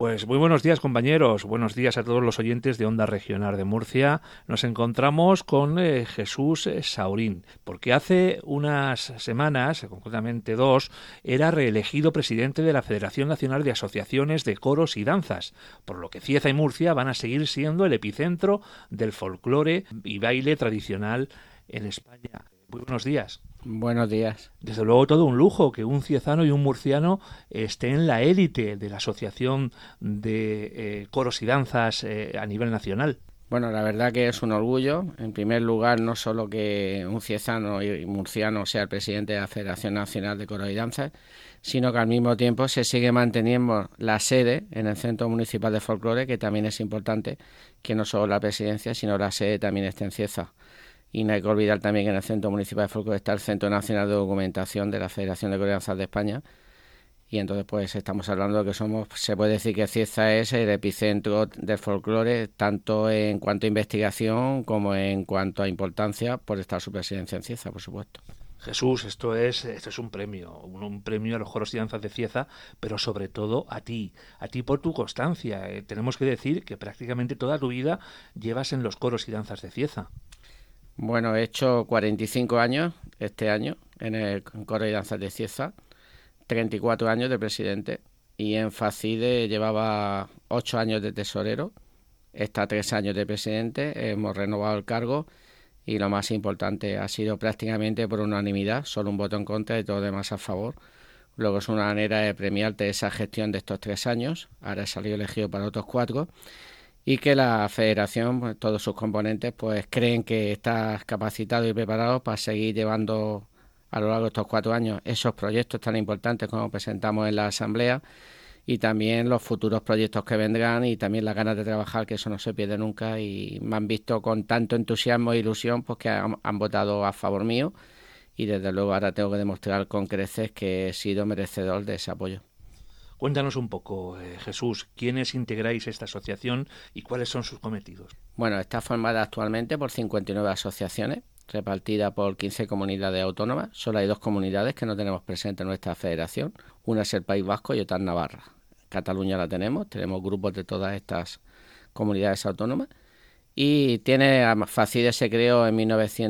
Pues muy buenos días, compañeros. Buenos días a todos los oyentes de Onda Regional de Murcia. Nos encontramos con Jesús Saurín, porque hace unas semanas, concretamente dos, era reelegido presidente de la Federación Nacional de Asociaciones de Coros y Danzas, por lo que Cieza y Murcia van a seguir siendo el epicentro del folclore y baile tradicional en España. Muy buenos días. Buenos días. Desde luego todo un lujo que un ciezano y un murciano esté en la élite de la Asociación de Coros y Danzas a nivel nacional. Bueno, la verdad que es un orgullo. En primer lugar, no solo que un ciezano y murciano sea el presidente de la Federación Nacional de Coros y Danzas, sino que al mismo tiempo se sigue manteniendo la sede en el Centro Municipal de Folclore, que también es importante que no solo la presidencia, sino la sede también esté en Cieza. Y no hay que olvidar también que en el Centro Municipal de Folclore está el Centro Nacional de Documentación de la Federación de Coros y Danzas de España. Y entonces pues estamos hablando de que somos, se puede decir que Cieza es el epicentro del folclore, tanto en cuanto a investigación como en cuanto a importancia, por estar su presidencia en Cieza, por supuesto. Jesús, esto es un premio a los coros y danzas de Cieza, pero sobre todo a ti por tu constancia. Tenemos que decir que prácticamente toda tu vida llevas en los coros y danzas de Cieza. Bueno, he hecho 45 años este año en el Coro y Danzas de Cieza, 34 años de presidente, y en FACIDE llevaba 8 años de tesorero, está 3 años de presidente, hemos renovado el cargo y lo más importante ha sido prácticamente por unanimidad, solo un voto en contra y todo lo demás a favor. Luego es una manera de premiarte esa gestión de estos 3 años, ahora he salido elegido para otros 4, y que la federación, pues, todos sus componentes, pues creen que estás capacitado y preparado para seguir llevando a lo largo de estos 4 años esos proyectos tan importantes como presentamos en la asamblea, y también los futuros proyectos que vendrán, y también las ganas de trabajar, que eso no se pierde nunca, y me han visto con tanto entusiasmo e ilusión pues que han votado a favor mío, y desde luego ahora tengo que demostrar con creces que he sido merecedor de ese apoyo. Cuéntanos un poco, Jesús, quiénes integráis esta asociación y cuáles son sus cometidos. Bueno, está formada actualmente por 59 asociaciones, repartida por 15 comunidades autónomas. Solo hay 2 comunidades que no tenemos presentes en nuestra federación. Una es el País Vasco y otra es Navarra. Cataluña la tenemos grupos de todas estas comunidades autónomas. Y FACIDE se creó en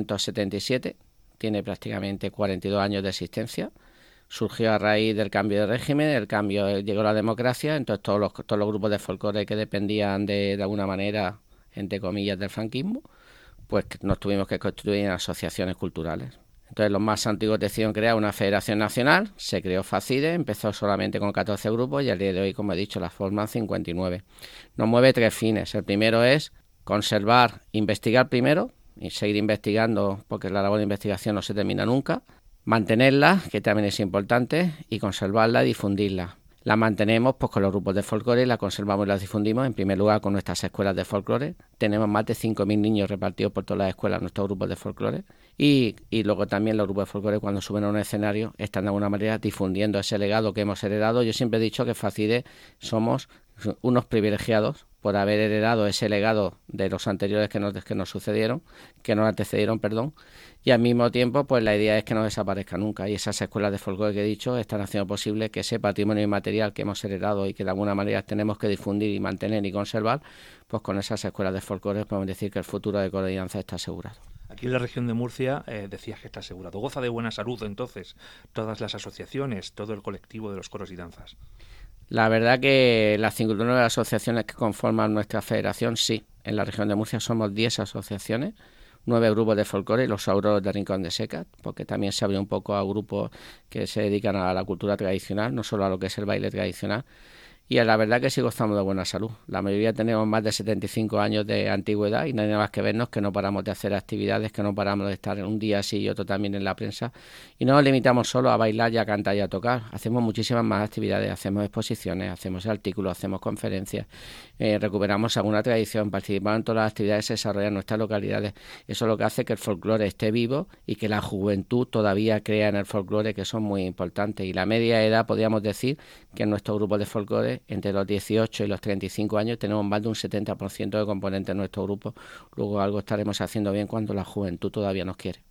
1977, tiene prácticamente 42 años de existencia. Surgió a raíz del cambio de régimen, llegó la democracia, entonces todos los grupos de folclore que dependían de alguna manera, entre comillas, del franquismo, pues nos tuvimos que constituir en asociaciones culturales. Entonces los más antiguos decidieron crear una federación nacional, se creó FACIDE, empezó solamente con 14 grupos y al día de hoy, como he dicho, la forman 59. Nos mueve 3 fines. El primero es conservar, investigar primero y seguir investigando, porque la labor de investigación no se termina nunca. Mantenerla, que también es importante, y conservarla y difundirla. La mantenemos pues con los grupos de folclore, la conservamos y la difundimos en primer lugar con nuestras escuelas de folclore. Tenemos más de 5.000 niños repartidos por todas las escuelas en nuestros grupos de folclore, y luego también los grupos de folclore, cuando suben a un escenario, están de alguna manera difundiendo ese legado que hemos heredado. Yo siempre he dicho que FACIDE somos unos privilegiados por haber heredado ese legado de los anteriores que nos sucedieron, que nos antecedieron, perdón, y al mismo tiempo pues la idea es que no desaparezca nunca, y esas escuelas de folclore que he dicho están haciendo posible que ese patrimonio inmaterial que hemos heredado y que de alguna manera tenemos que difundir y mantener y conservar, pues con esas escuelas de folclore podemos decir que el futuro de Coro y Danza está asegurado. Aquí en la región de Murcia decías que está asegurado. Goza de buena salud entonces todas las asociaciones, todo el colectivo de los coros y danzas. La verdad que las 59 asociaciones que conforman nuestra federación, sí. En la región de Murcia somos 10 asociaciones, 9 grupos de folclore y los Sauros de Rincón de Seca, porque también se abre un poco a grupos que se dedican a la cultura tradicional, no solo a lo que es el baile tradicional. Y la verdad que sí gozamos de buena salud. La mayoría tenemos más de 75 años de antigüedad y no hay nada más que vernos, que no paramos de hacer actividades, que no paramos de estar un día así y otro también en la prensa. Y no nos limitamos solo a bailar y a cantar y a tocar. Hacemos muchísimas más actividades, hacemos exposiciones, hacemos artículos, hacemos conferencias, recuperamos alguna tradición, participamos en todas las actividades que se desarrollan en nuestras localidades. Eso es lo que hace que el folclore esté vivo y que la juventud todavía crea en el folclore, que son muy importantes. Y la media edad, podríamos decir, que en nuestro grupo de folclore, entre los 18 y los 35 años, tenemos más de un 70% de componentes en nuestro grupo. Luego algo estaremos haciendo bien cuando la juventud todavía nos quiere.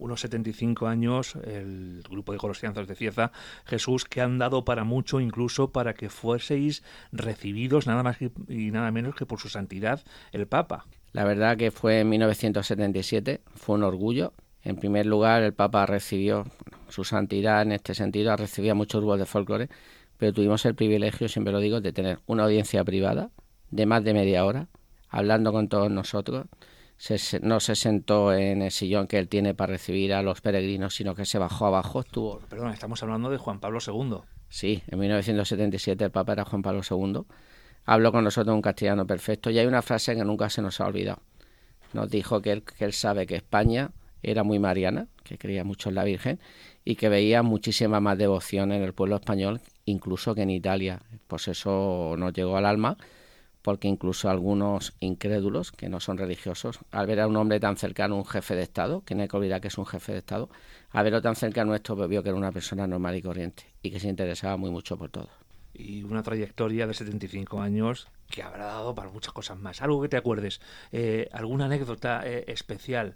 Unos 75 años, el grupo de coros y danzas de Cieza, Jesús, que han dado para mucho, incluso para que fueseis recibidos nada más y nada menos que por su santidad, el Papa. La verdad que fue en 1977, fue un orgullo. En primer lugar, el Papa recibió, su santidad en este sentido, recibía muchos grupos de folclore, pero tuvimos el privilegio, siempre lo digo, de tener una audiencia privada de más de media hora, hablando con todos nosotros. No se sentó en el sillón que él tiene para recibir a los peregrinos, sino que se bajó abajo. Perdón, estamos hablando de Juan Pablo II. Sí, en 1977 el Papa era Juan Pablo II. Habló con nosotros un castellano perfecto y hay una frase que nunca se nos ha olvidado. Nos dijo que él sabe que España era muy mariana, que creía mucho en la Virgen y que veía muchísima más devoción en el pueblo español, incluso que en Italia. Pues eso nos llegó al alma, porque incluso algunos incrédulos, que no son religiosos, al ver a un hombre tan cercano, un jefe de Estado, que no hay que olvidar que es un jefe de Estado, al verlo tan cercano a esto, pues vio que era una persona normal y corriente y que se interesaba muy mucho por todo. Y una trayectoria de 75 años que habrá dado para muchas cosas más. Algo que te acuerdes, alguna anécdota especial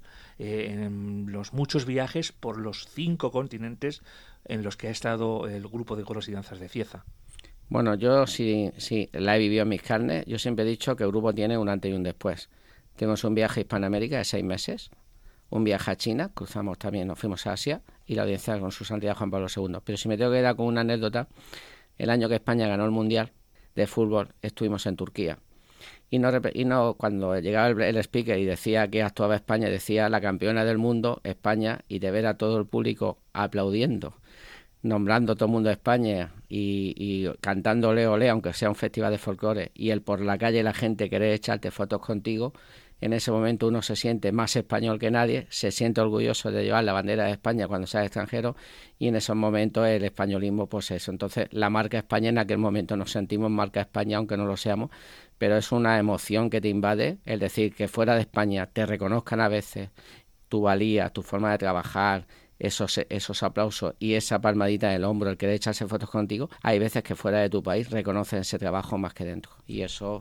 en los muchos viajes por los 5 continentes en los que ha estado el grupo de coros y danzas de Cieza. Bueno, yo sí la he vivido en mis carnes. Yo siempre he dicho que el grupo tiene un antes y un después. Tuvimos un viaje a Hispanoamérica de 6 meses, un viaje a China, cruzamos también, nos fuimos a Asia, y la audiencia con su santidad Juan Pablo II. Pero si me tengo que quedar con una anécdota, el año que España ganó el Mundial de Fútbol, estuvimos en Turquía. Y cuando llegaba el speaker y decía que actuaba España, decía la campeona del mundo, España, y de ver a todo el público aplaudiendo, nombrando a todo el mundo de España y cantando ole ole, aunque sea un festival de folclore, y el por la calle la gente querer echarte fotos contigo, en ese momento uno se siente más español que nadie, se siente orgulloso de llevar la bandera de España cuando sea extranjero, y en esos momentos el españolismo, pues eso. Entonces la marca España, en aquel momento nos sentimos marca España, aunque no lo seamos, pero es una emoción que te invade, el decir que fuera de España te reconozcan a veces tu valía, tu forma de trabajar, esos aplausos y esa palmadita en el hombro, el querer echarse fotos contigo. Hay veces que fuera de tu país reconocen ese trabajo más que dentro, y eso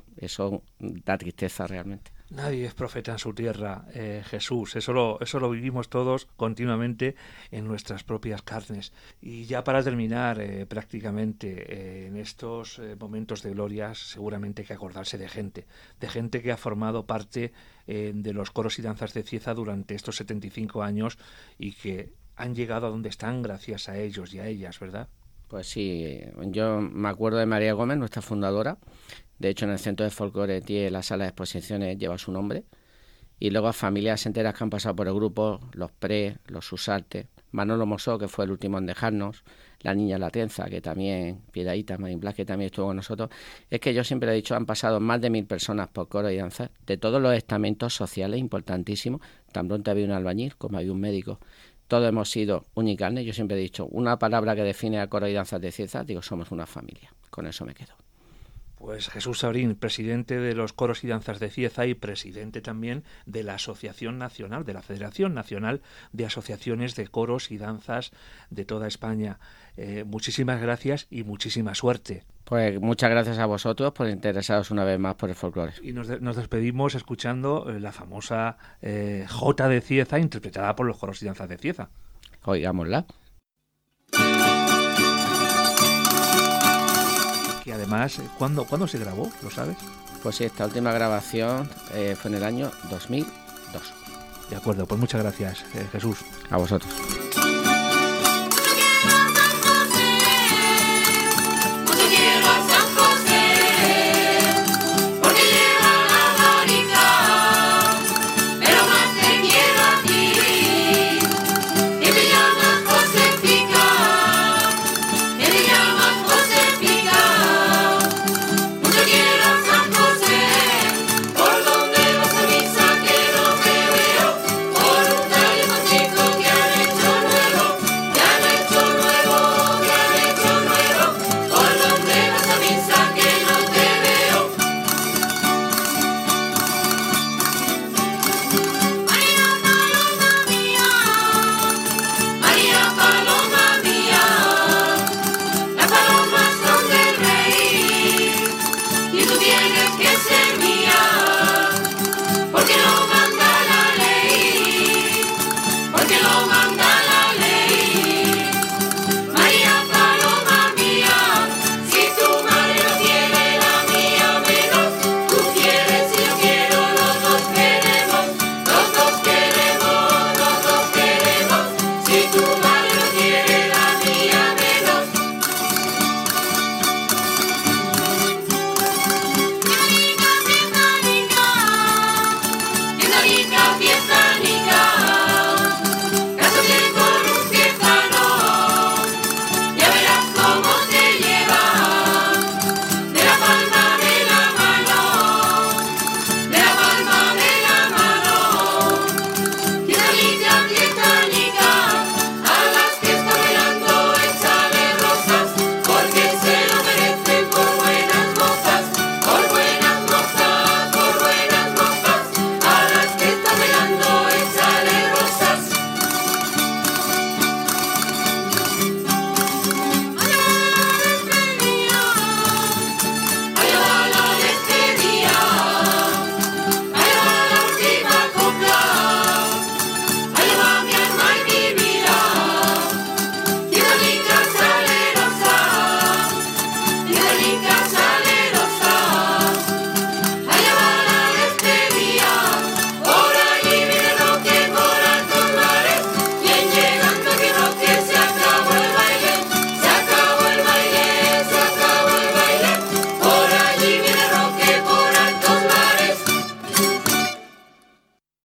da tristeza realmente. Nadie es profeta en su tierra, Jesús. Eso lo vivimos todos continuamente en nuestras propias carnes. Y ya para terminar, prácticamente, en estos momentos de gloria, seguramente hay que acordarse de gente que ha formado parte de los coros y danzas de Cieza durante estos 75 años y que han llegado a donde están gracias a ellos y a ellas, ¿verdad? Pues sí, yo me acuerdo de María Gómez, nuestra fundadora. De hecho, en el Centro de Folclore tiene la sala de exposiciones, lleva su nombre. Y luego a familias enteras que han pasado por el grupo, los Pre, los Susarte, Manolo Mosó, que fue el último en dejarnos, la niña La Trenza, que también, Piedrahita, Marín Blas, que también estuvo con nosotros. Es que yo siempre he dicho, han pasado más de 1000 personas por coro y danza, de todos los estamentos sociales importantísimos. Tan pronto había un albañil como había un médico. Todos hemos sido unicarnes. Yo siempre he dicho, una palabra que define a coro y danzas de Cieza, digo, somos una familia. Con eso me quedo. Pues Jesús Saurín, presidente de los coros y danzas de Cieza y presidente también de la Asociación Nacional, de la Federación Nacional de Asociaciones de Coros y Danzas de toda España. Muchísimas gracias y muchísima suerte. Pues muchas gracias a vosotros por interesaros una vez más por el folclore. Y nos despedimos escuchando la famosa Jota de Cieza, interpretada por los coros y danzas de Cieza. Oigámosla. Y además, ¿cuándo se grabó? ¿Lo sabes? Pues sí, esta última grabación fue en el año 2002. De acuerdo, pues muchas gracias, Jesús. A vosotros.